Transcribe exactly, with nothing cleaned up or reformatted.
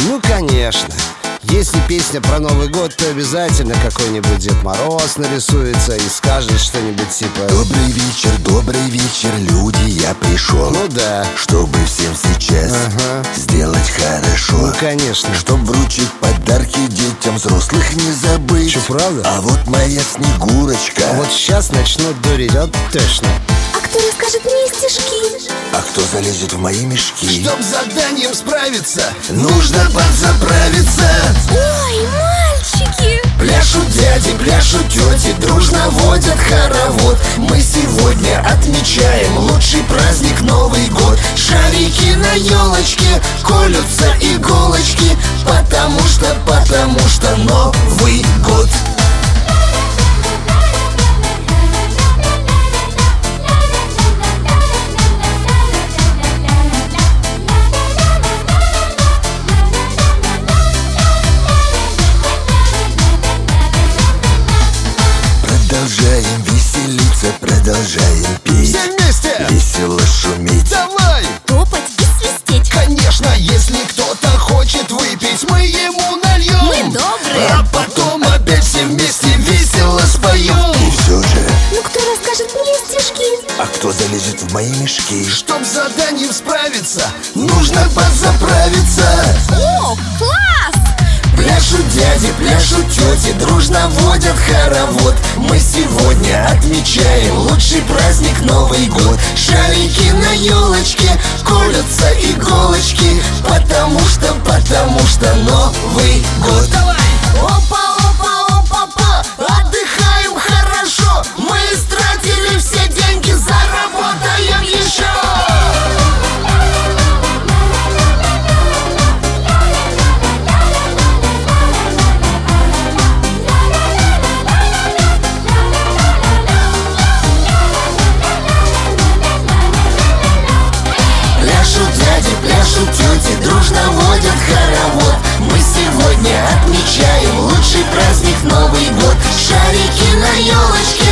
Ну, конечно. Если песня про Новый год, то обязательно какой-нибудь Дед Мороз нарисуется и скажет что-нибудь типа: добрый вечер, добрый вечер, люди, я пришел. Ну да. Чтобы всем сейчас ага. сделать хорошо. Ну, конечно. Чтоб вручить подарки детям, взрослых не забыть. Че, правда? А вот моя Снегурочка. А вот сейчас начнут дурить, вот точно. А кто расскажет мне стишки? А кто залезет в мои мешки? Чтоб с заданием справиться, нужно подзаправиться. Ой, мальчики! Пляшут дяди, пляшут тети, дружно водят хоровод. Мы сегодня отмечаем лучший праздник Новый год. Шарики на елочке, колются иголочки, потому что, потому что Новый год. Продолжаем веселиться, продолжаем петь. Все вместе! Весело шуметь. Давай! Топать и свистеть. Конечно, если кто-то хочет выпить, мы ему нальем. Мы добрые. А потом опять все вместе весело споем. И все же, Ну кто расскажет мне стишки? а кто залезет в мои мешки? Чтоб с заданием справиться, Нужно подзаправиться. О, класс! Пляшут дяди, пляшут тети, дружно водят хоровод. Мы сегодня отмечаем лучший праздник Новый год. Шарики на елочке, колются иголочки, потому что, потому что Новый год. давай! Опа, опа, опа, опа, отдыхаем хорошо. Мы истратили все деньги, заработаем еще. Пляшут дяди, пляшут тети, дружно водят хоровод. Мы сегодня отмечаем лучший праздник Новый год. Шарики на елочке,